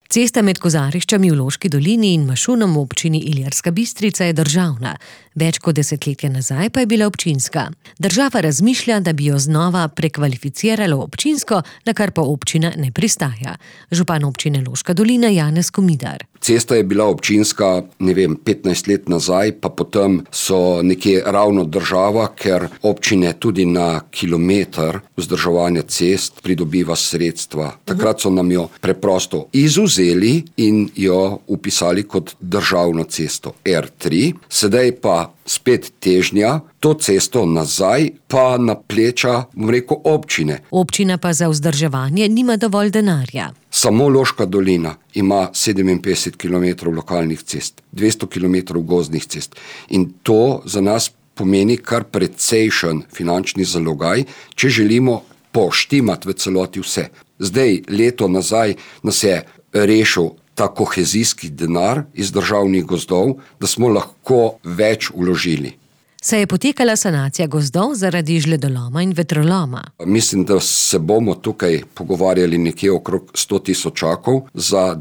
Cesta med Kozariščami v Loški dolini in Mašunom v občini Ilirska Bistrica je državna. Več kot desetletje nazaj pa je bila občinska. Država razmišlja, da bi jo znova prekvalificirala v občinsko, na kar pa občina ne pristaja. Župan občine Loška dolina Janez Komidar. Cesta je bila občinska, 15 let nazaj, pa potem so nekje ravno država, ker občine tudi na kilometer vzdrževanja cest pridobiva sredstva. Takrat so nam jo preprosto izvzeli in jo upisali kot državno cesto R3. Sedaj pa spet težnja to cesto nazaj pa na pleča, občine. Občina pa za vzdrževanje nima dovolj denarja. Samo Loška dolina ima 57 km lokalnih cest, 200 km gozdnih cest. In to za nas pomeni kar precejšen finančni zalogaj, če želimo poštimati v celoti vse. Zdaj, leto nazaj nas je rešil ta kohezijski denar iz državnih gozdov, da smo lahko več vložili. Se je potekala sanacija gozdov zaradi žledoloma in vetroloma. Mislim, da se bomo tukaj pogovarjali nekje okrog 100.000 za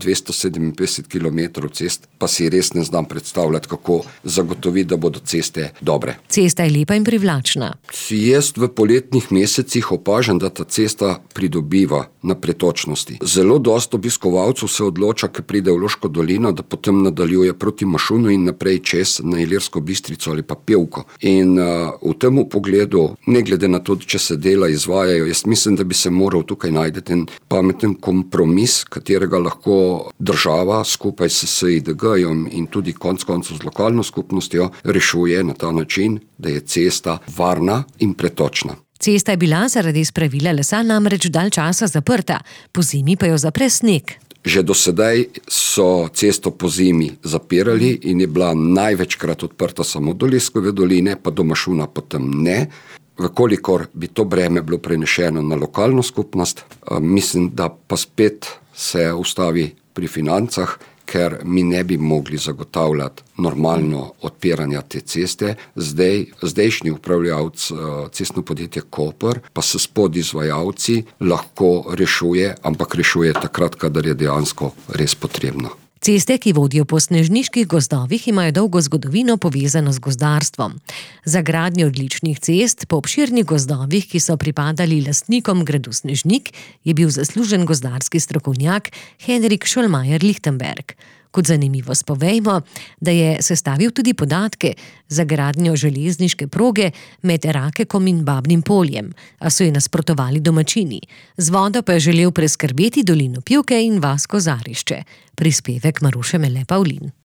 257 km cest, pa si res ne znam predstavljati, kako zagotoviti, da bodo ceste dobre. Cesta je lepa in privlačna. Jaz v poletnih mesecih opažam, da ta cesta pridobiva na pretočnosti. Zelo dosti obiskovalcev se odloča, ki pride v Loško dolino, da potem nadaljuje proti Mašunu in naprej čez na Ilirsko Bistrico ali pa Pevko. In v tem pogledu, ne glede na to, če se dela izvajajo, jaz mislim, da bi se moral tukaj najti en pameten kompromis, katerega lahko država skupaj s SIDG-jem in tudi konec koncev z lokalno skupnostjo rešuje na ta način, da je cesta varna in pretočna. Cesta je bila zaradi spravila lesa namreč dalj časa zaprta, pozimi pa jo zapre sneg. Že do sedaj so cesto pozimi zapirali in je bila največkrat odprta samo do Leskove doline, pa do Mašuna potem ne. Vkolikor bi to breme bilo prenešeno na lokalno skupnost, mislim, da pa spet se ustavi pri financah, ker mi ne bi mogli zagotavljati normalno odpiranja te ceste. Zdajšnji upravljavec cestno podjetje Koper pa se podizvajalci lahko rešuje, ampak rešuje takrat, kadar je dejansko res potrebno. Ceste, ki vodijo po snežniških gozdovih, imajo dolgo zgodovino povezano z gozdarstvom. Za gradnjo odličnih cest po obširnih gozdovih, ki so pripadali lastnikom gradu Snežnik, je bil zaslužen gozdarski strokovnjak Henrik Šolmajer-Lichtenberg. Kot zanimivost povejmo, da je sestavil tudi podatke za gradnjo železniške proge med Rakekom in Babnim Poljem, a so ji nasprotovali domačini. Z vodo pa je želel preskrbeti dolino Pivke in vas Kozarišče. Prispevek Maruše Mele Pavlin.